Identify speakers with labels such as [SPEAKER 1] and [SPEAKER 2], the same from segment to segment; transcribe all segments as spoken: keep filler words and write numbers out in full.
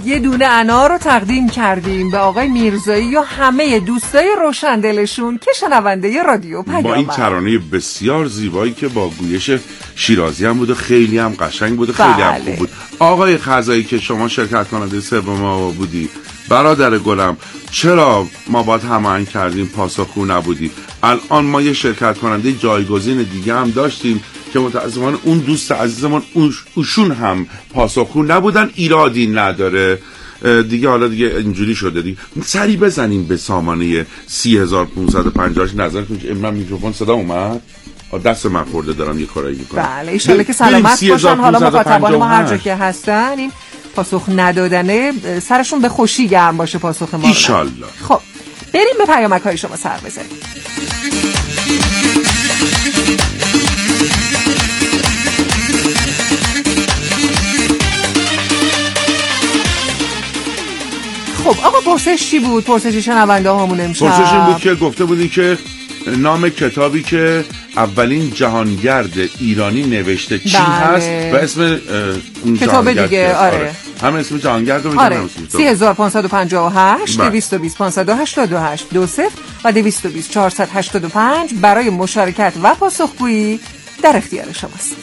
[SPEAKER 1] یه دونه انار رو تقدیم کردیم به آقای میرزایی و همه دوستای روشندلشون که شنونده رادیو پیامبر.
[SPEAKER 2] با این ترانه بسیار زیبایی که با گویش شیرازی هم بود و خیلی هم قشنگ بود و خیلی
[SPEAKER 1] بله.
[SPEAKER 2] هم خوب بود. آقای خزایی که شما شرکت کننده سوم ما بودی، برادر گلم، چرا ما باید هماهنگ کردیم پاسخگو نبودی؟ الان ما یه شرکت کننده جایگزین دیگه هم داشتیم که متاسفانه اون دوست عزیزمون اوشون هم پاسخگو نبودن. ایرادی نداره دیگه، حالا دیگه اینجوری شده دیگه. سری بزنیم به سامانه سی هزار و پانصد و پنجاه. نظرتون که امروز میکروفون صدا اومد؟ دست من خورده دارم یه کارایی میکنم.
[SPEAKER 1] بله ایشالله که سلامت باشن. حالا مخاطبان ما هر جا که هستن این پاسخ ندادنه سرشون به خوشی گرم باشه پاسخ ما.
[SPEAKER 2] ایشالله.
[SPEAKER 1] خب بریم به پیامک های شما سر بزنیم. خب آقا پرسش چی بود؟ پرسش شنونده هامون امشب
[SPEAKER 2] پرسش این بود که گفته بودی که نام کتابی که اولین جهانگرد ایرانی نوشته چی بله. هست و اسم اون
[SPEAKER 1] کتاب دیگه. آره. آره
[SPEAKER 2] هم اسم جهانگرد رو بگم.
[SPEAKER 1] آره سی هزار و پانصد و پنجاه و هشت دویست و بیست پانصد و هشتاد و هشت دو صفر و دویست و بیست چهارصد و هشتاد و پنج برای مشارکت و پاسخگویی در اختیار شماست.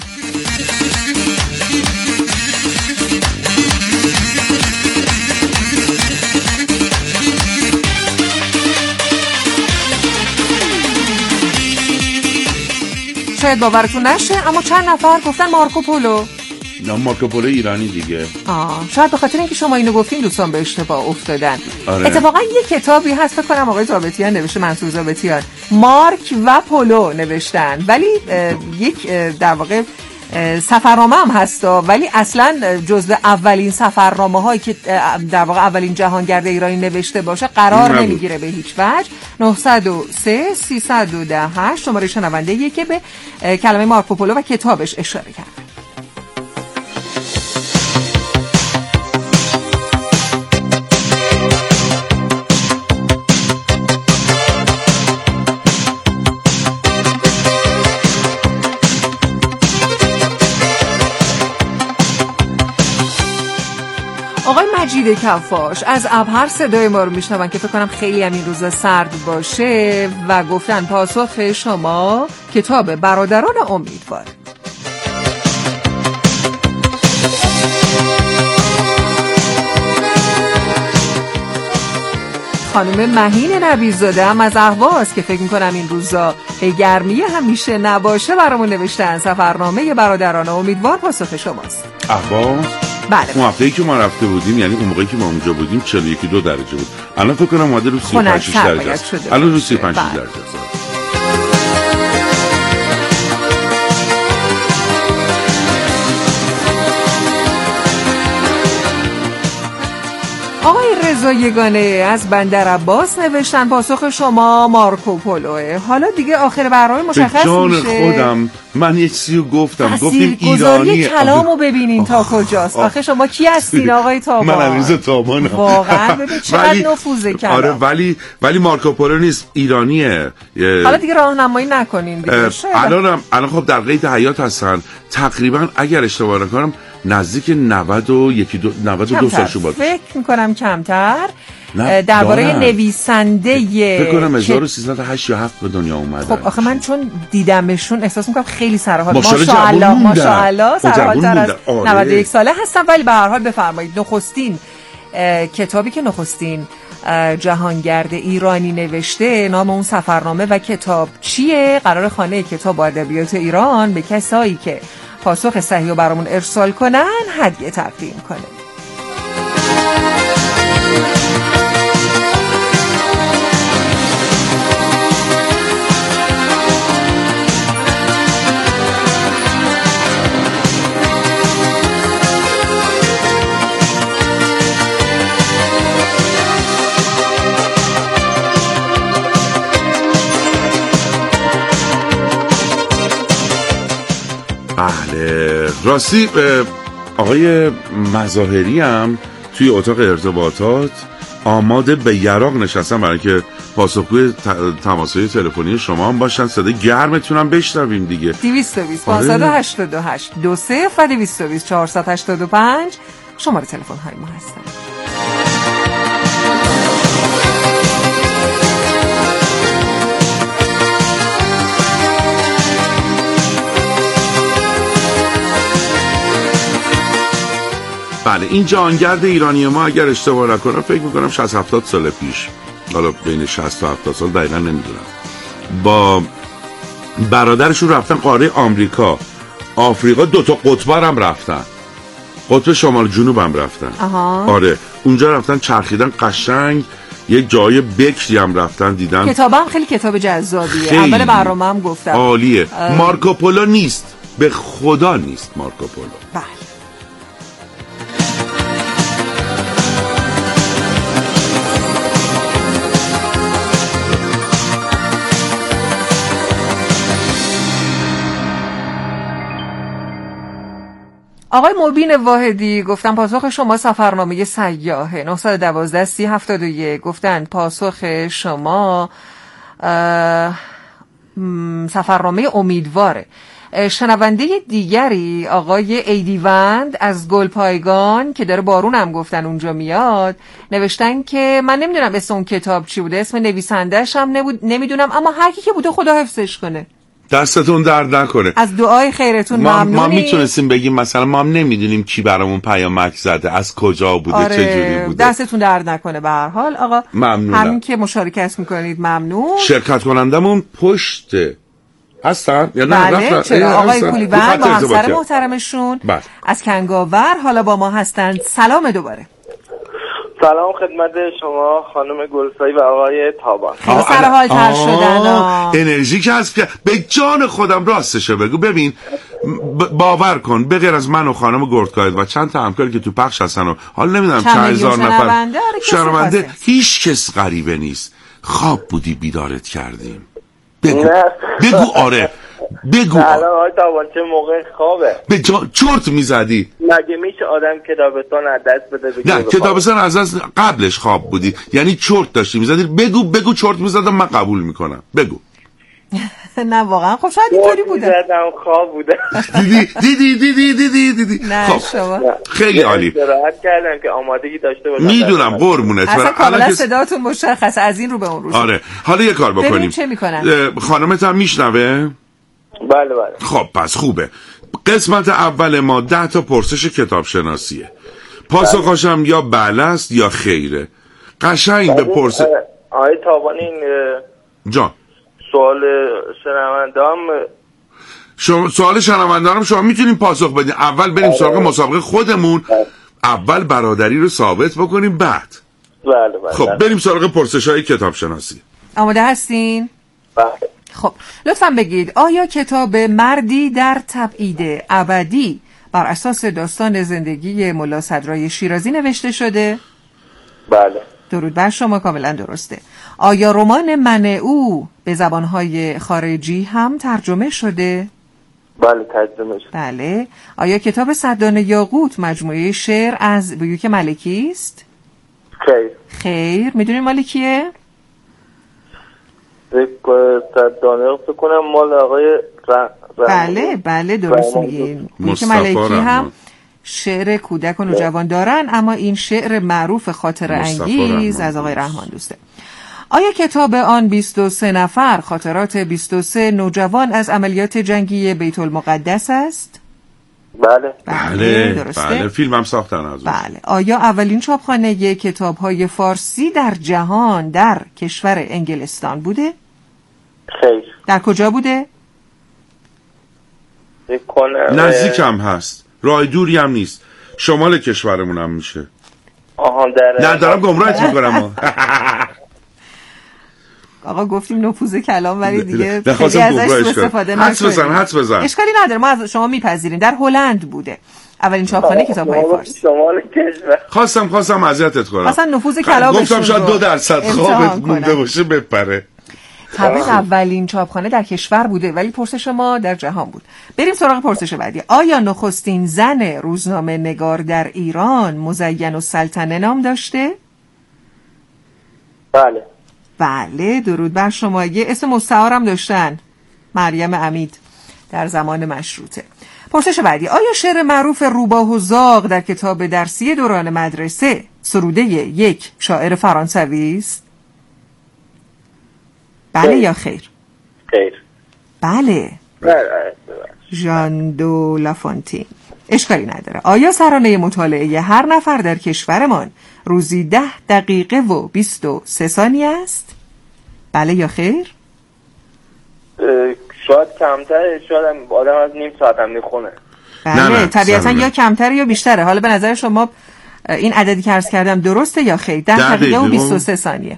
[SPEAKER 1] شاید باورتون نشه اما چند نفر گفتن مارکوپولو.
[SPEAKER 2] نه مارکوپولو ایرانی دیگه.
[SPEAKER 1] آه شاید به خاطر اینکه شما اینو گفتین دوستان به اشتباه افتادن.
[SPEAKER 2] آره.
[SPEAKER 1] اتفاقا یه کتابی هست فکر کنم آقای ضابطیان نوشته، منصور ضابطیان، مارک و پولو نوشتن، ولی یک در واقع سفرنامه هم هستا، ولی اصلا جزو اولین سفرنامه هایی که در واقع اولین جهانگرد ایرانی نوشته باشه قرار نمیگیره به هیچ وجه. نه صفر سه سیصد و هشت شماره شنونده یه که به کلمه مارکوپولو و کتابش اشاره کرده. آقای مجید کفاش از ابهر صدای ما رو میشنون که فکر کنم خیلی هم این روزا سرد باشه و گفتن پاسخ شما کتاب برادران امیدوار. خانم مهین نبیزاده هم از اهواز که فکر میکنم این روزا گرمی همیشه نباشه برامون نوشتن سفرنامه برادران امیدوار پاسخ شماست.
[SPEAKER 2] اهواز؟
[SPEAKER 1] بله.
[SPEAKER 2] اون هفته‌ای که ما رفته بودیم، یعنی اون موقعی که ما اونجا بودیم چهل و یک دو درجه بود. الان فکر کنم اومده رو سی و پنج درجه است. الان رو سی و پنج درجه است.
[SPEAKER 1] آقای رضا یگانه از بندر عباس نوشتن پاسخ شما مارکوپولوه. حالا دیگه آخر برنامه مشخص میشه.
[SPEAKER 2] جان خودم من یه چیزی گفتم، گفتیم ایرانی.
[SPEAKER 1] کلامو ببینین تا کجاست. آخه شما کی هستین آقای تابان؟
[SPEAKER 2] من علیرضا تابانم.
[SPEAKER 1] واقعا ببین چقدر نفوذ کلام.
[SPEAKER 2] آره ولی ولی مارکوپولو نیست، ایرانیه.
[SPEAKER 1] حالا دیگه راهنمایی نکنین دیگه.
[SPEAKER 2] الانم الان خب در قید حیات هستن. تقریبا اگر اشتباه نکنم نزدیک نود و یک دو نود و دو سالشو بود.
[SPEAKER 1] فکر میکنم کمتر. درباره نویسنده
[SPEAKER 2] فکر کنم هزار و سیصد و هشت یا هفت به دنیا اومدن.
[SPEAKER 1] خب آخه من چون دیدمشون احساس میکنم خیلی سرحال، ماشاءالله ماشاءالله سرحال‌تر از نود و یک ساله هستن. ولی به هر حال بفرمایید نخستین کتابی که نخستین جهانگرد ایرانی نوشته، نام اون سفرنامه و کتاب چیه؟ قرار خانه کتاب و ادبیات ایران به کسایی که پاسخ صحیح رو برامون ارسال کنن هدیه تقدیم کنه.
[SPEAKER 2] بله راستی آقای مظاهری هم توی اتاق ارتباطات آماده به یراق نشستن برای که پاسخگوی تماس‌های تلفنی شما هم باشن. صدای گرمتون هم بشنویم دیگه.
[SPEAKER 1] دویست و بیست پانصد و هشتاد و هشت دو صفر و دویست و بیست چهارصد و هشتاد و پنج شماره تلفن های ما هستن.
[SPEAKER 2] بله این جهانگرد ایرانی ما اگر اشتباه نکنم فکر میکنم شصت هفتاد سال پیش، حالا بین شصت و هفتاد سال دقیقا نمیدونم، با برادرشون رفتن قاره آمریکا، آفریقا، دوتا قطب هم رفتن، قطب شمال جنوب هم رفتن.
[SPEAKER 1] آها.
[SPEAKER 2] آره اونجا رفتن چرخیدن قشنگ، یک جای بکری هم رفتن دیدن.
[SPEAKER 1] کتابم خیلی کتاب جذابیه، اول برنامه هم گفتم
[SPEAKER 2] عالیه. اه... مارکوپولو نیست، به خدا نیست مارکوپولو.
[SPEAKER 1] بله. آقای مبین واحدی گفتن پاسخ شما سفرنامه سیاحه. نه یک دو سی هفتاد و یک گفتن پاسخ شما سفرنامه امیدواره. شنونده دیگری آقای ایدیوند از گلپایگان که داره بارون هم گفتن اونجا میاد، نوشتن که من نمیدونم اسم اون کتاب چی بوده، اسم نویسنده‌اش هم نبود، نمیدونم، اما هر کی که بوده خدا حفظش کنه.
[SPEAKER 2] دستتون درد نکنه.
[SPEAKER 1] از دعای خیرتون ممنونی.
[SPEAKER 2] ما, ما میتونستیم بگیم مثلا ما هم نمیدونیم کی برامون پیامک زده، از کجا بوده،
[SPEAKER 1] آره،
[SPEAKER 2] چه جوری بوده.
[SPEAKER 1] دستتون درد نکنه. به هر حال آقا
[SPEAKER 2] ممنونم.
[SPEAKER 1] همین که مشارکت میکنید ممنون.
[SPEAKER 2] شرکت کنندمون پشت هستن یا نه؟
[SPEAKER 1] بله چرا آقای پولیبند با همسر محترمشون بله. از کنگاور حالا با ما هستند. سلام دوباره.
[SPEAKER 3] سلام خدمت شما خانم گلسایی و آقای تابان.
[SPEAKER 1] خیلی سر حال تر شدن.
[SPEAKER 2] انرژی که از به جان خودم راستشو بگو. ببین باور کن به غیر از من و خانم گردکاید و چند تا همکاری که تو پخش هستن و حالا نمیدونم چند هزار نفر شنونده، هیچ کس غریبه نیست. خواب بودی بیدارت کردیم. بگو بگو آره بگو
[SPEAKER 3] الان آقای تابان چه موقع خوابه؟
[SPEAKER 2] به جا... چرت میزدی؟
[SPEAKER 3] مگه میشه آدم کتابستان از دست بده بگه؟
[SPEAKER 2] نه کتابستان از دست قبلش خواب بودی، یعنی چرت داشتی میزدی. بگو بگو چرت میزدم من قبول میکنم. بگو.
[SPEAKER 1] نه واقعا خب شاید اینطوری بوده.
[SPEAKER 3] میزدم خواب بوده.
[SPEAKER 2] دیدی دیدی دیدی دیدی دیدی
[SPEAKER 1] نه
[SPEAKER 2] خب
[SPEAKER 1] شما
[SPEAKER 2] خیلی عالی.
[SPEAKER 3] استراحت کردم که آمادگی داشته باشم.
[SPEAKER 2] میدونم قربونت.
[SPEAKER 1] اصلا کاملا صداتون مشخصه از این رو به اون رو.
[SPEAKER 2] آره حالا یه کار بکنیم.
[SPEAKER 1] چه میکنن؟
[SPEAKER 2] خانمت هم میشنوه؟
[SPEAKER 3] بله بله.
[SPEAKER 2] خب پس خوبه. قسمت اول ما ده تا پرسش کتاب شناسیه. پاسخاشم یا بله است یا خیره. قشنگ به پرسش.
[SPEAKER 3] آقای تابان این
[SPEAKER 2] جان
[SPEAKER 3] سوال شنونده‌ام
[SPEAKER 2] شما سوال شنونده‌ام شما میتونین پاسخ بدین. اول بریم سراغ مسابقه خودمون. اول برادری رو ثابت بکنیم بعد.
[SPEAKER 3] بله بله.
[SPEAKER 2] خب بریم سراغ پرسش‌های کتاب شناسی.
[SPEAKER 1] آماده هستین؟
[SPEAKER 3] بله.
[SPEAKER 1] خب لطفاً بگید آیا کتاب مردی در تبعید ابدی بر اساس داستان زندگی ملا صدرای شیرازی نوشته شده؟
[SPEAKER 3] بله.
[SPEAKER 1] درود بر شما، کاملا درسته. آیا رمان من او به زبانهای خارجی هم ترجمه شده؟
[SPEAKER 3] بله ترجمه شده.
[SPEAKER 1] بله. آیا کتاب صدانه یاقوت مجموعه شعر از بیوک ملکی است؟
[SPEAKER 3] خیر.
[SPEAKER 1] خیر. میدونی مال کیه؟
[SPEAKER 3] صدانه فکر کنم مال آقای ر...
[SPEAKER 1] بله بله درست میگین. بیوک ملکی هم شعر کودک و نوجوان دارن، اما این شعر معروف خاطر انگیز از آقای رحمان دوسته. آیا کتاب آن بیست و سه نفر خاطرات بیست و سه نوجوان از عملیات جنگی بیت المقدس است؟
[SPEAKER 3] بله.
[SPEAKER 2] بله
[SPEAKER 1] درسته.
[SPEAKER 2] بله فیلم هم ساختن از
[SPEAKER 1] بله. آیا اولین چاپخانه کتاب‌های فارسی در جهان در کشور انگلستان بوده؟
[SPEAKER 3] خیر.
[SPEAKER 1] در کجا بوده؟
[SPEAKER 2] نزدیک هم هست، راه دوری هم نیست، شمال کشورمون هم میشه.
[SPEAKER 3] آها در
[SPEAKER 2] نه دارم گمراهت میکنم.
[SPEAKER 1] آقا گفتیم نفوذ کلام ولی دیگه
[SPEAKER 2] خیلی ازش استفاده نکنیم. حدس بزن حدس بزن.
[SPEAKER 1] اشکالی نداره، ما از شما میپذیریم. در هلند بوده اولین چاپخانه کتاب‌های فارسی.
[SPEAKER 3] شمال کشور.
[SPEAKER 2] خواستم خواستم اذیتت کنم.
[SPEAKER 1] اصلا نفوذ کلامشون
[SPEAKER 2] گفتم شاید دو درصد خوابت مونده باشه بپره.
[SPEAKER 1] طبعا اولین چاپخانه در کشور بوده ولی پرسش ما در جهان بود. بریم سراغ پرسش بعدی. آیا نخستین زن روزنامه نگار در ایران مزین السلطنه نام داشته؟
[SPEAKER 3] بله.
[SPEAKER 1] بله درود بر شما. یه اسم مستعارم داشتن، مریم امید در زمان مشروطه. پرسش بعدی. آیا شعر معروف روباه و زاغ در کتاب درسی دوران مدرسه سروده یک شاعر فرانسوی است؟ بله یا خیر؟
[SPEAKER 3] خیر.
[SPEAKER 1] بله.
[SPEAKER 3] بله.
[SPEAKER 1] ژان دو لافونتین. اشکالی نداره. آیا سرانه مطالعه هر نفر در کشورمان روزی ده دقیقه و بیست و سه ثانیه است؟ بله یا خیر؟
[SPEAKER 3] شاید کمتره، شاید هم آدم از نیم ساعت هم میخونه.
[SPEAKER 1] بله طبیعتا یا کمتره یا بیشتره. حالا به نظر شما این عددی که عرض کردم درسته یا خیر؟ ده دقیقه و بیست و سه ثانیه.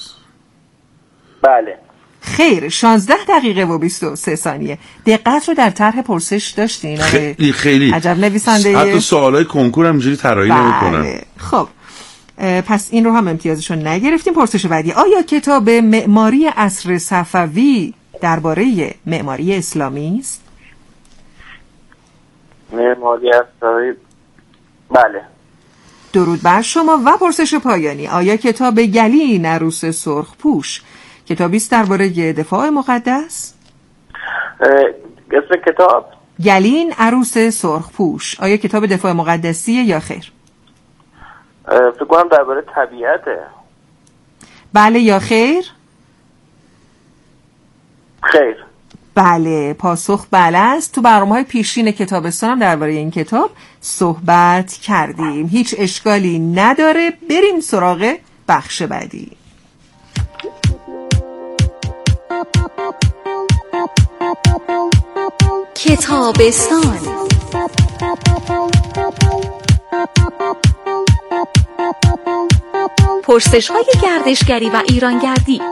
[SPEAKER 3] بله
[SPEAKER 1] خیر، شانزده دقیقه و بیست و سه ثانیه. دقت رو در طرح پرسش داشتین؟
[SPEAKER 2] خیلی خیلی
[SPEAKER 1] عجب نویسنده.
[SPEAKER 2] حتی سوالای کنکور هم اینجوری طراحی نمی‌کنن.
[SPEAKER 1] بله. خب پس این رو هم امتیازشو نگرفتیم. پرسش بعدی: آیا کتاب معماری عصر صفوی درباره معماری اسلامی است؟
[SPEAKER 3] معماری اسلامی بله.
[SPEAKER 1] درود بر شما. و پرسش پایانی: آیا کتاب گلین عروس سرخپوش کتابی است درباره دفاع مقدس؟
[SPEAKER 3] اسم کتاب
[SPEAKER 1] گلین عروس سرخپوش آیا کتاب دفاع مقدسیه یا خیر؟
[SPEAKER 3] فکر کنم درباره طبیعته.
[SPEAKER 1] بله یا خیر؟
[SPEAKER 3] خیر.
[SPEAKER 1] بله، پاسخ بله است. تو برنامه‌های پیشین کتابستان هم درباره این کتاب صحبت کردیم. هیچ اشکالی نداره. بریم سراغ بخش بعدی.
[SPEAKER 4] کتابستان. پرسش‌های گردشگری و ایرانگردی.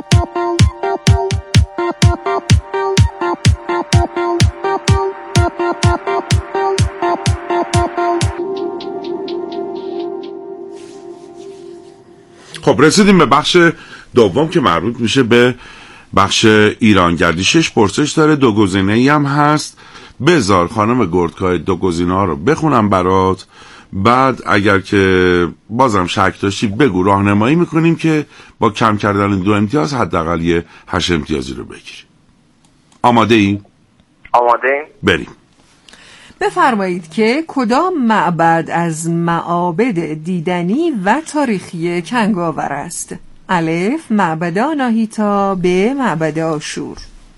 [SPEAKER 2] خب رسیدیم به بخش دوم که مربوط میشه به بخش ایرانگردی. شش پرسش داره، دو گزینه‌ای هم هست. بذار خانم گردکای دو گزینه ها رو بخونم برات، بعد اگر که بازم شک داشتی بگو، راهنمایی میکنیم که با کم کردن دو امتیاز حداقل یه هشت امتیازی رو بگیری. آماده ای؟
[SPEAKER 3] آماده ایم.
[SPEAKER 2] بریم.
[SPEAKER 1] بفرمایید که کدام معبد از معابد دیدنی و تاریخی کنگاور است؟ الف معبد آناهیتا، ب معبد آشور.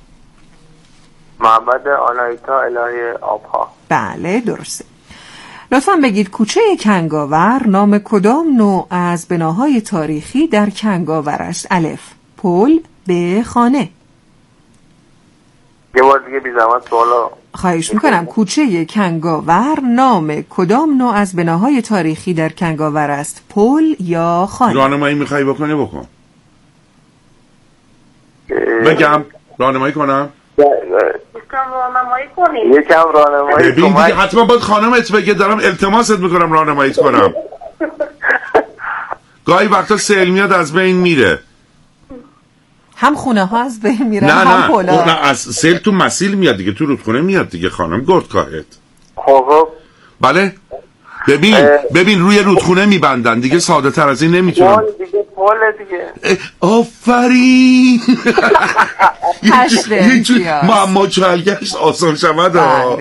[SPEAKER 3] معبد آناهیتا الهه آبها.
[SPEAKER 1] بله درسته. لطفاً بگید کوچه کنگاور نام کدام نوع از بناهای تاریخی در کنگاور است؟ الف پل، ب خانه.
[SPEAKER 3] یه بار دیگه بی زحمت سوالا.
[SPEAKER 1] خواهش میکنم. کوچه کنگاور نام کدام نوع از بناهای تاریخی در کنگاور است؟ پل یا خانه؟
[SPEAKER 2] راهنمایی میخوای بکنی بکن. بگم راهنمایی کنم؟
[SPEAKER 3] یکم راهنمایی کنید. یکم راهنمایی
[SPEAKER 2] ببین دیگه حتما باید خانمت بگه، دارم التماست میکنم راهنماییت کنم. گاهی وقتا سیل میاد از بین میره.
[SPEAKER 1] هم خونه ها از بین میرن
[SPEAKER 2] نه
[SPEAKER 1] هم
[SPEAKER 2] نه
[SPEAKER 1] پلا.
[SPEAKER 2] نه از سیل تو مسیل میاد دیگه، تو رودخونه میاد دیگه خانم گردکاهت.
[SPEAKER 3] خب
[SPEAKER 2] بله ببین ببین روی رودخونه میبندن دیگه، ساده تر از این نمیتونم.
[SPEAKER 3] پول دیگه پول دیگه.
[SPEAKER 2] آفرین.
[SPEAKER 1] هشت
[SPEAKER 2] معما چالگشت آسان شود.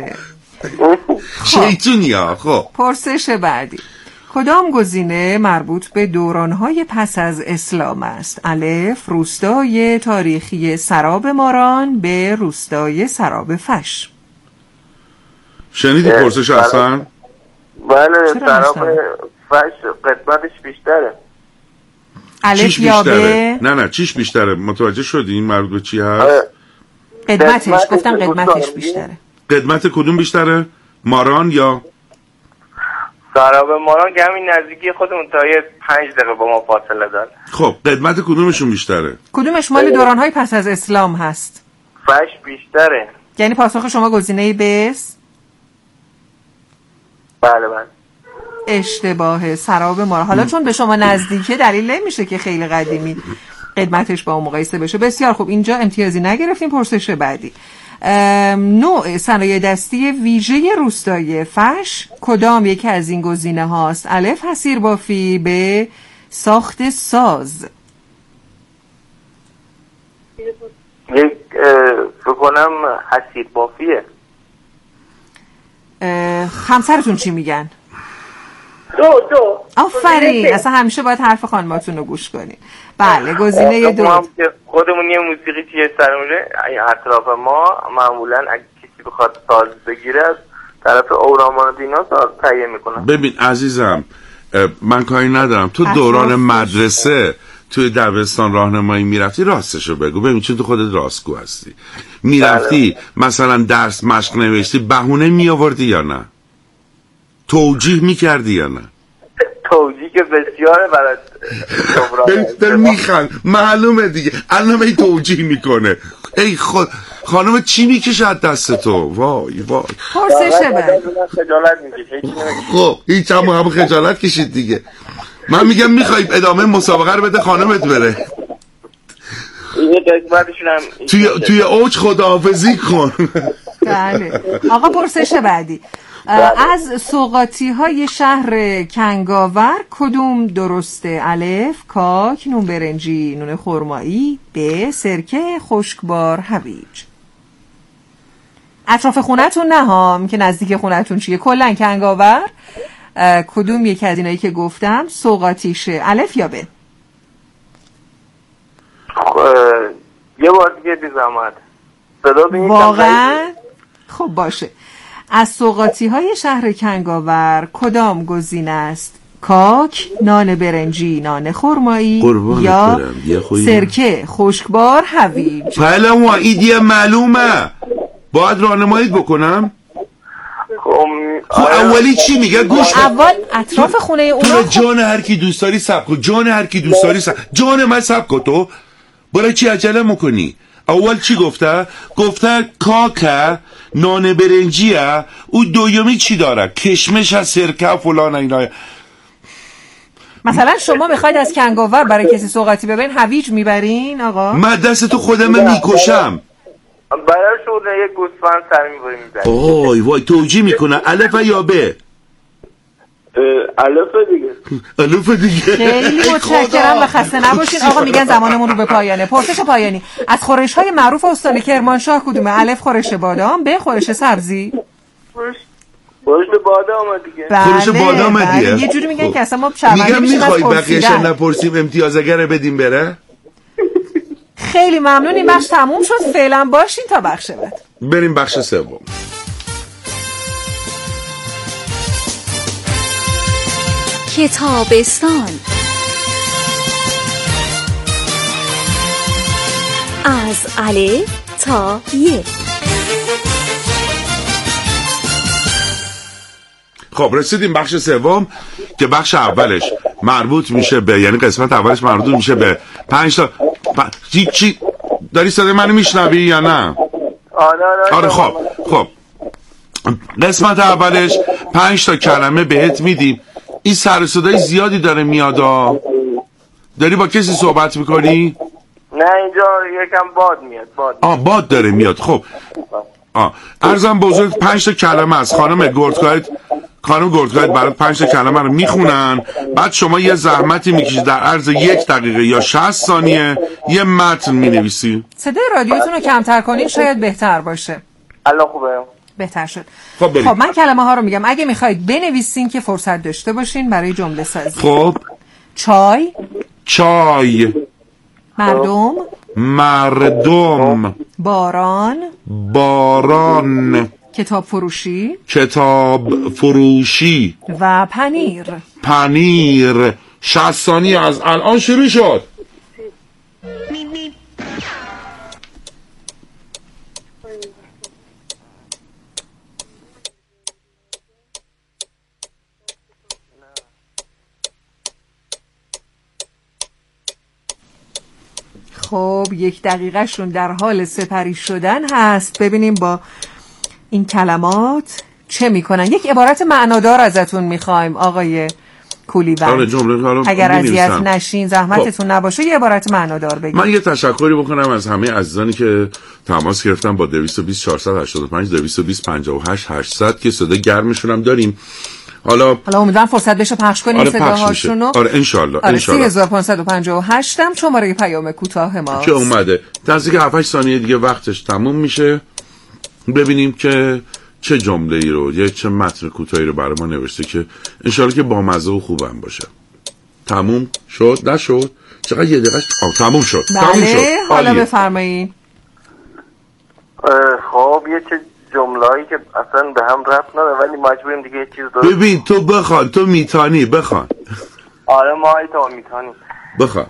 [SPEAKER 2] شیطونی ها. خب
[SPEAKER 1] پرسش بعدی: کدام گزینه مربوط به دورانهای پس از اسلام است؟ الف روستای تاریخی سراب ماران، ب روستای سراب فش.
[SPEAKER 2] شنیدی پرسش اصلا؟
[SPEAKER 3] بله سراب فش قدمتش بیشتره.
[SPEAKER 1] الف یا ب؟
[SPEAKER 2] نه نه چیش بیشتره؟ متوجه شدی این مربوط به چی هست؟
[SPEAKER 1] قدمتش. گفتم قدمتش بیشتره.
[SPEAKER 2] قدمت کدوم بیشتره؟ ماران یا
[SPEAKER 3] سراب ماران که همین نزدیکی خودمون تا یه پنج دقیقه با ما فاصله داره.
[SPEAKER 2] خب قدمت کدومشون بیشتره؟
[SPEAKER 1] کدومش مال دورانهای پس از اسلام هست؟
[SPEAKER 3] فش بیشتره.
[SPEAKER 1] یعنی پاسخ شما گزینه ب است؟
[SPEAKER 3] بله بله.
[SPEAKER 1] اشتباه. سراب ماران. حالا چون به شما نزدیکه دلیل نمیشه که خیلی قدیمی قدمتش با اون مقایسه بشه. بسیار خوب، اینجا امتیازی نگرفتیم. پرسش بعدی: نوع صنایع دستی ویژه روستای فش کدام یکی از این گزینه هاست؟ الف حصیر بافی، ب ساخت ساز.
[SPEAKER 3] یک فکر کنم حصیر بافیه.
[SPEAKER 1] همسرتون چی میگن؟
[SPEAKER 3] دو دو.
[SPEAKER 1] آفرین. اصلا همیشه باید حرف خانماتون رو گوش کنین. بله گزینه دو.
[SPEAKER 3] خودمون یه موسیقی توی سرمونه اطراف ما معمولا اگه کسی بخواد ساز بگیره طرف اهرام‌ها دیناس تهیه میکنن.
[SPEAKER 2] ببین عزیزم، من کاری ندارم، تو دوران مدرسه توی دبستان راهنمایی میرفتی، راستشو بگو، ببین چون تو خودت راستگو هستی، میرفتی مثلا درس مشق نوشتی، بهونه میآوردی یا نه؟ توجیه میکردی یا نه؟
[SPEAKER 3] توجیه که بسیاره برای
[SPEAKER 2] در میخند، معلومه دیگه، الان ای توجیه میکنه. ای خود خانم چی میکشه از دست تو؟ وای وای
[SPEAKER 1] پرسشه بعد
[SPEAKER 3] خجالت میکشه.
[SPEAKER 2] خب هیچ هم هم خجالت کشید دیگه. من میگم میخوای ادامه مسابقه رو بده خانمت بره توی توی اوج خداحافظی کن.
[SPEAKER 1] بله آقا پرسش بعدی، از سوغاتی های شهر کنگاور کدوم درسته؟ الف کاک، نون برنجی، نون خرمایی، ب سرکه، خشکبار، هویج. اطراف خونتون نه ها، که نزدیک خونتون چیه، کلن کنگاور کدوم یک از اینایی که گفتم سوغاتیشه؟ الف یا ب؟
[SPEAKER 3] یه بار دیگه بی زحمت صدا بینید
[SPEAKER 1] واقعا؟ خب باشه، از سوغاتی های شهر کنگاور کدام گزینه است؟ کاک، نان برنجی، نان خرمایی یا سرکه، خشکبار، هویج.
[SPEAKER 2] بله ما ایدیه معلومه، باید راهنماییت بکنم. خب اولی چی میگه؟ گوش
[SPEAKER 1] اول اطراف خونه اونا.
[SPEAKER 2] جان هر کی دوست داری سب کن، جان هر کی دوست داری سب جان من سب کن. تو برای چی عجله میکنی؟ اول چی گفته؟ گفته کاکه، نان برنجیه، او دومی چی داره؟ کشمش هست، سرکه فلان اینا.
[SPEAKER 1] مثلا شما میخواید از کنگاور برای کسی سوغاتی ببرین هویج میبرین آقا؟
[SPEAKER 2] من دست تو خودم میکشم.
[SPEAKER 3] برای شما یک گوسفند سر میبریم میبریم.
[SPEAKER 2] وای وای توجیه میکنه. الف یا ب؟
[SPEAKER 3] الف دیگه.
[SPEAKER 2] الف دیگه.
[SPEAKER 1] خیلی متشکرم و خسته نباشین آقا. میگن زمانمون رو به پایانه. پرسش پایانی، از خورش های معروف استان کرمانشاه کدومه؟ الف خورش بادام، ب خورش سبزی.
[SPEAKER 3] خورش بادام دیگه.
[SPEAKER 2] خورش بادام دیگه.
[SPEAKER 1] یه جوری میگن که اصلا ما شرمنده میشیم از
[SPEAKER 2] میخوای بقیه‌اش نپرسیم امتیازگر بدیم بره؟
[SPEAKER 1] خیلی ممنونیم، بخش تموم شد. فعلا باشین تا بخش بعد.
[SPEAKER 2] بریم بخش سوم.
[SPEAKER 4] کتابستان از الف تا ی.
[SPEAKER 2] خب رسیدیم بخش سوم که بخش اولش مربوط میشه به، یعنی قسمت اولش مربوط میشه به پنج تا پ... چی چی داری صدای منو میشنوی یا نه؟
[SPEAKER 3] آره آره.
[SPEAKER 2] آره خب خب قسمت اولش پنج تا کلمه بهت میدیم. این سر صدای زیادی داره میادا. داری با کسی صحبت میکنی؟
[SPEAKER 3] نه اینجا یکم باد میاد. باد
[SPEAKER 2] آه باد داره میاد. خب آه عرضم بزرگ پنج تا کلمه از خانم گردگاید خانم گردگاید برات پنج تا کلمه رو میخونن، بعد شما یه زحمتی میکشید در عرض یک دقیقه یا شصت ثانیه یه متن مینویسی.
[SPEAKER 1] صدای رادیوتون رو کمتر کنین شاید بهتر باشه.
[SPEAKER 3] الان خوبه؟
[SPEAKER 1] بهتر شد.
[SPEAKER 2] خب,
[SPEAKER 1] خب من کلمه ها رو میگم، اگه میخواید بنویسین که فرصت داشته باشین برای جمله سازی.
[SPEAKER 2] خب
[SPEAKER 1] چای،
[SPEAKER 2] چای،
[SPEAKER 1] مردم،
[SPEAKER 2] مردم،
[SPEAKER 1] باران،
[SPEAKER 2] باران،
[SPEAKER 1] کتاب فروشی،
[SPEAKER 2] کتاب فروشی
[SPEAKER 1] و پنیر.
[SPEAKER 2] پنیر. شصت ثانیه از الان شروع شد.
[SPEAKER 1] خب یک دقیقه شون در حال سپری شدن هست. ببینیم با این کلمات چه میکنن. یک عبارت معنادار ازتون میخوایم آقای کولیوند. اگر اذیت نشین زحمتتون خب. نباشه یه عبارت معنادار بگید.
[SPEAKER 2] من یه تشکری بکنم از همه عزیزانی که تماس گرفتن با دویست و بیست چهارصد و هشتاد و پنج دویست و بیست پنجاه و هشت هشتصد که صدا گرمشون هم داریم. حالا
[SPEAKER 1] حالا امیدوارم فرصت بشه پخش کنیم
[SPEAKER 2] آره
[SPEAKER 1] صداهاشونو.
[SPEAKER 2] آره ان شاء الله
[SPEAKER 1] آره
[SPEAKER 2] ان شاء الله.
[SPEAKER 1] سه هزار و پانصد و پنجاه و هشت هم شماره پیام کوتاه ما
[SPEAKER 2] که اومده. نزدیک هفت هشت ثانیه دیگه وقتش تموم میشه. ببینیم که چه جمله‌ای رو یا چه متن کوتاهی رو برای ما نوشته که ان شاء الله که با مزه و خوبم باشه. تموم شد نشد؟ چقدر یه دقیقه تموم شد.
[SPEAKER 1] بله.
[SPEAKER 2] تموم شد.
[SPEAKER 1] حالا بفرمایید.
[SPEAKER 3] خب یه چه جمله‌ای که اصلا به هم ربط نداره ولی مجبوریم دیگه یه چیز درست.
[SPEAKER 2] ببین تو بخوان، تو میتانی بخوان.
[SPEAKER 3] آره ما ای تو میتونیم.
[SPEAKER 2] بخوان.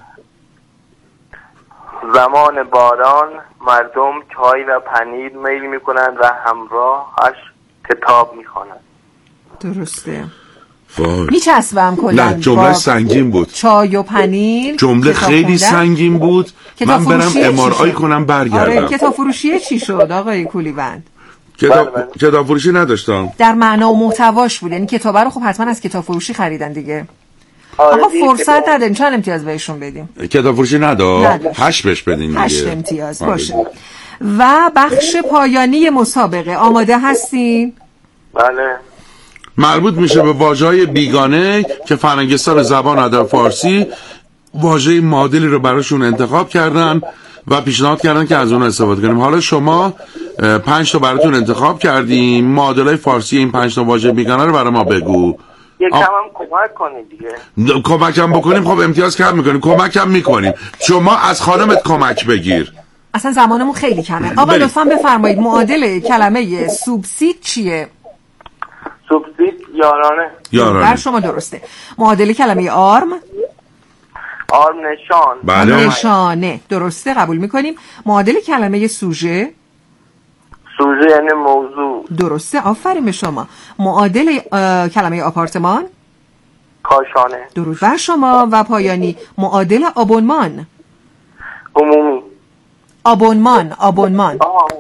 [SPEAKER 3] زمان باران مردم چای و پنیر میل میکنند و همراهش کتاب میخوانند.
[SPEAKER 1] درسته.
[SPEAKER 2] وای.
[SPEAKER 1] میچسبم کلا.
[SPEAKER 2] نه جمله سنگین بود.
[SPEAKER 1] چای و پنیر.
[SPEAKER 2] جمله خیلی خوندن. سنگین بود. من برم ام آر آی کنم برگردم.
[SPEAKER 1] آره کتاب فروشی چی شد آقای کولیوند؟
[SPEAKER 2] کتاب کتاب فروشی نداشتم.
[SPEAKER 1] در معنا و محتواش بود، یعنی کتابه رو خب حتما از کتاب فروشی خریدن دیگه. آقا فرصت نداریم، چند امتیاز بهشون بدیم؟
[SPEAKER 2] کتاب فروشی نداد. هشت بهش بدین دیگه.
[SPEAKER 1] هشت امتیاز باشه. و بخش پایانی مسابقه آماده هستین؟
[SPEAKER 3] بله.
[SPEAKER 2] مربوط میشه به واژه‌های بیگانه که فرهنگستان زبان ادب فارسی واژه معادلی رو براشون انتخاب کردن و پیشنهاد کردن که از اون استفاده کنیم. حالا شما پنج تا براتون انتخاب کردیم، معادلای فارسی این پنج تا واژه بیگانه رو برای ما بگو.
[SPEAKER 3] یکم هم کمک کنید دیگه.
[SPEAKER 2] کمکم بکنیم خب امتیاز کم میکنیم. کمکم میکنیم. شما از خانمت کمک بگیر.
[SPEAKER 1] اصلا زمانمون خیلی کمه. آقا لطفاً بفرمایید معادل کلمه سوبسید چیه؟
[SPEAKER 3] سوبسید یارانه.
[SPEAKER 2] یارانه.
[SPEAKER 1] بر شما درسته. معادل کلمه آرم؟
[SPEAKER 3] آرم نشان.
[SPEAKER 2] بله.
[SPEAKER 1] نشانه. درسته قبول میکنیم. معادل کلمه سوژه؟
[SPEAKER 3] سوژه یعنی موضوع.
[SPEAKER 1] درسته آفرین به شما. معادل کلمه آپارتمان؟
[SPEAKER 3] کاشانه.
[SPEAKER 1] درود بر شما. و پایانی معادل آبونمان؟
[SPEAKER 3] عمومی.
[SPEAKER 1] آبونمان آبونمان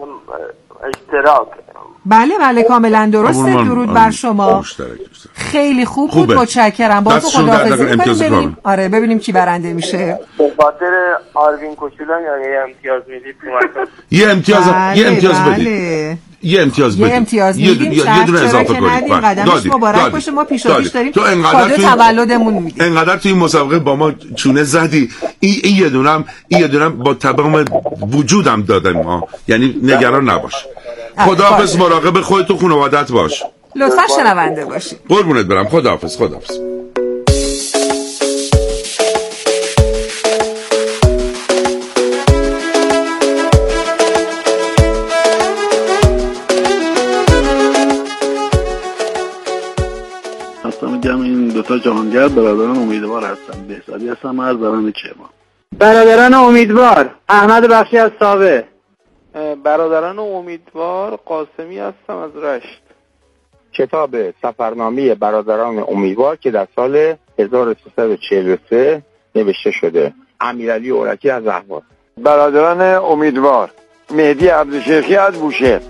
[SPEAKER 3] اشتراک.
[SPEAKER 1] بله بله کاملا درسته. درود بر شما. خیلی خوب بود. متشکرم. با تو خداحافظی می‌کنیم. ببینیم آره ببینیم کی برنده میشه.
[SPEAKER 3] به خاطر آروین کوچولو یه امتیاز میدید.
[SPEAKER 2] یه امتیاز یه امتیاز
[SPEAKER 1] بله.
[SPEAKER 2] بدید. یه امتیاز بدید.
[SPEAKER 1] یه امتیاز میدیم.
[SPEAKER 2] یه دونه اضافه کنید.
[SPEAKER 1] قدمش مبارک باشه. ما پیشاپیش داریم. تو انقدر تولدمون میدیم.
[SPEAKER 2] انقدر تو این مسابقه با ما چونه زدی. این این یه دونم این یه دونم با تمام وجودم دادم ها. یعنی نگران نباش. خداحافظ. مراقب خودت و خانواده‌ات باش.
[SPEAKER 1] لطفا شنونده باشی.
[SPEAKER 2] قربونت برم. خداحافظ. خداحافظ.
[SPEAKER 5] اصلا میگم این دوتا جهانگرد برادران امیدوار هستن. بهزادی هستم از بران چما.
[SPEAKER 6] برادران امیدوار احمد بخشی از ساوه.
[SPEAKER 7] برادران امیدوار قاسمی هستم از رشت.
[SPEAKER 8] کتاب سفرنامه برادران امیدوار که در سال هزار و سیصد و چهل و سه نوشته شده. امیرعلی اورکی از اهواز.
[SPEAKER 9] برادران امیدوار مهدی عبدالشیخی از بوشهر.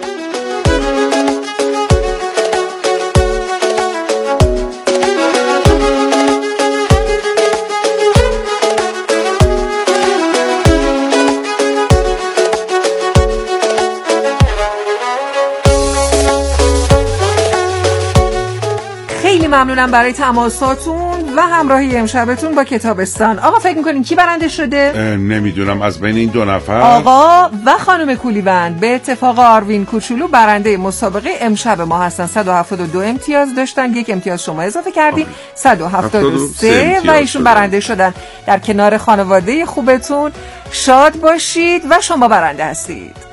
[SPEAKER 1] ممنونم برای تماساتون و همراهی امشبتون با کتابستان. آقا فکر میکنین کی برنده شده؟
[SPEAKER 2] نمیدونم. از بین این دو نفر
[SPEAKER 1] آقا و خانم کولیوند به اتفاق آروین کوچولو برنده مسابقه امشب ما هستن. صد و هفتاد و دو امتیاز داشتن. یک امتیاز شما اضافه کردین. صد و هفتاد و سه و ایشون برنده شدن. در کنار خانواده خوبتون شاد باشید و شما برنده هستید.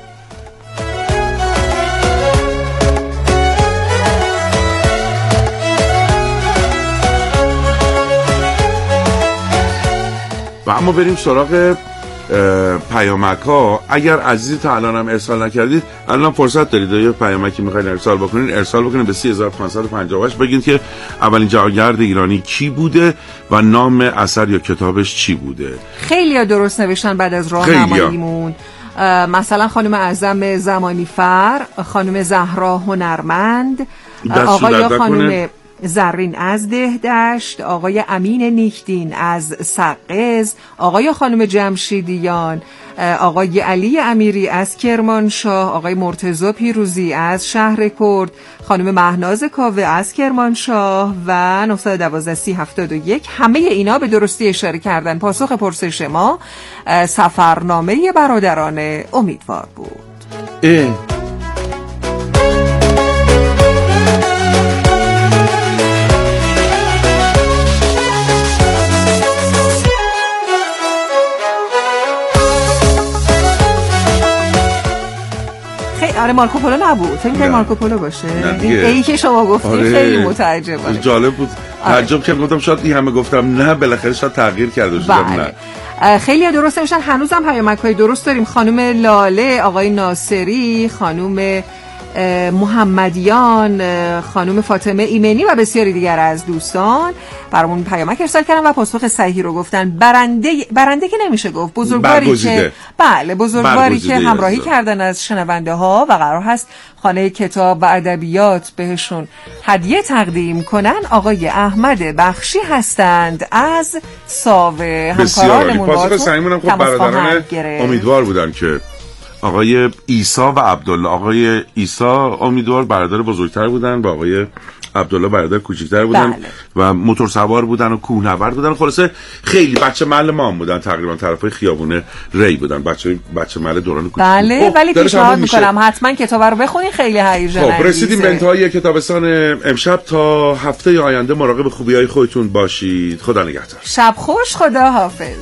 [SPEAKER 2] و اما بریم سراغ پیامک ها. اگر عزیزی تا الان هم ارسال نکردید الان فرصت دارید یه پیامکی میخواین ارسال بکنین ارسال بکنین به سی هزار و پانصد و پنجاه و هشت. بگین که اولین جهانگرد ایرانی کی بوده و نام اثر یا کتابش چی بوده.
[SPEAKER 1] خیلی ها درست نوشتن بعد از راهنماییمون. مثلا خانم اعظم زمانی فر، خانم زهرا هنرمند، آقای خانم زرین از دهدشت، آقای امین نیکدین از سقز، آقای خانم جمشیدیان، آقای علی امیری از کرمانشاه، آقای مرتضی پیروزی از شهر کرد، خانم مهناز کاوه از کرمانشاه و نه یک دو سی هفتاد و یک. همه اینا به درستی اشاره کردن. پاسخ پرسش ما سفرنامه برادران امیدوار بود.
[SPEAKER 2] اه.
[SPEAKER 1] آره مارکوپولو نبود. فکر کنم مارکوپولو باشه. این ای که شما گفتید آره. خیلی متعجبه.
[SPEAKER 2] جالب بود. تعجب کردم گفتم شاید این همه گفتم نه بالاخره شاید تغییر کرده باشه.
[SPEAKER 1] نه خیلی درست نمیشن. هنوزم پیامک‌های درست داریم. خانم لاله، آقای ناصری، خانم محمدیان، خانم فاطمه ایمنی و بسیاری دیگر از دوستان برامون پیامک ارسال کردن و پاسخ صحیحی رو گفتن. برنده برنده که نمیشه گفت، بزرگواری که بله بزرگواری که همراهی است. کردن از شنونده ها و قرار هست خانه کتاب و ادبیات بهشون هدیه تقدیم کنن. آقای احمد بخشی هستند از ساوه. همکارانمون
[SPEAKER 2] پاسخ صحیحمون هم خب برادران امیدوار بودن که آقای عیسی و عبدالله. آقای عیسی امیدوار برادر بزرگتر بودن و آقای عبدالله برادر کوچکتر بودن. بله. و موتور سوار بودن و کوهنورد بودن. خلاصه خیلی بچه محل ما هم بودن، تقریبا طرفای خیابون ری بودن، بچه بچه محل دوران کوچیک.
[SPEAKER 1] بله ولی پیشنهاد میکنم حتما کتاب رو بخونید، خیلی هیجان انگیزه.
[SPEAKER 2] خب رسیدیم به انتهای کتابستان امشب. تا هفته آینده مراقب خوبیای خودتون باشید. خدا نگهدار.
[SPEAKER 1] شب خوش. خدا حافظ.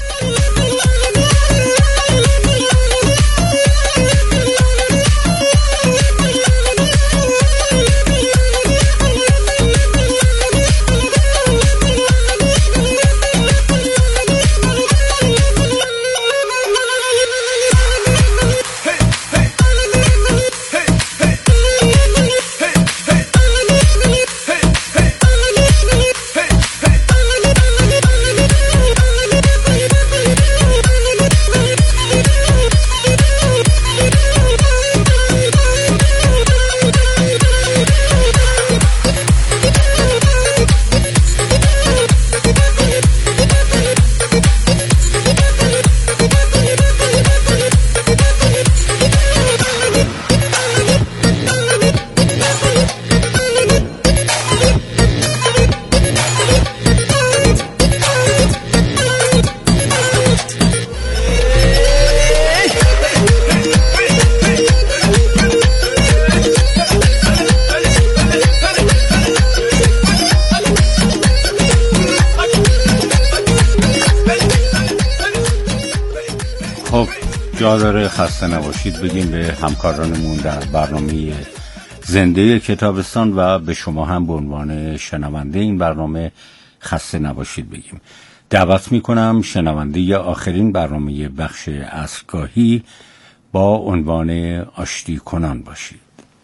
[SPEAKER 10] جا داره خسته نباشید بگیم به همکارانمون در برنامه زنده کتابستان و به شما هم به عنوان شنونده این برنامه خسته نباشید بگیم. دعوت میکنم شنونده آخرین برنامه بخش عصرگاهی با عنوان آشتی کنان باشید.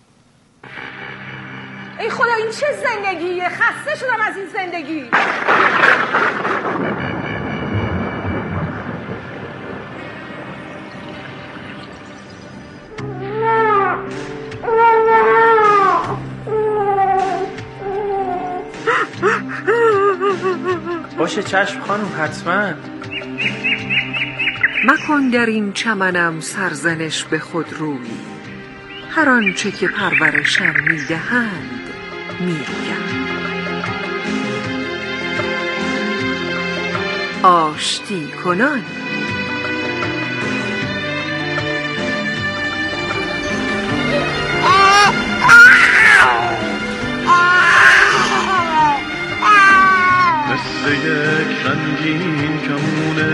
[SPEAKER 11] ای خدا این چه زندگیه؟ خسته شدم از این زندگی.
[SPEAKER 7] باشه چشم خانم حتما.
[SPEAKER 1] مکن در این چمنم سرزنش به خود روی، هر آنچه که پرورشم میدهند میگویم. آشتی کنان.
[SPEAKER 12] مثل یک رنگین کمونه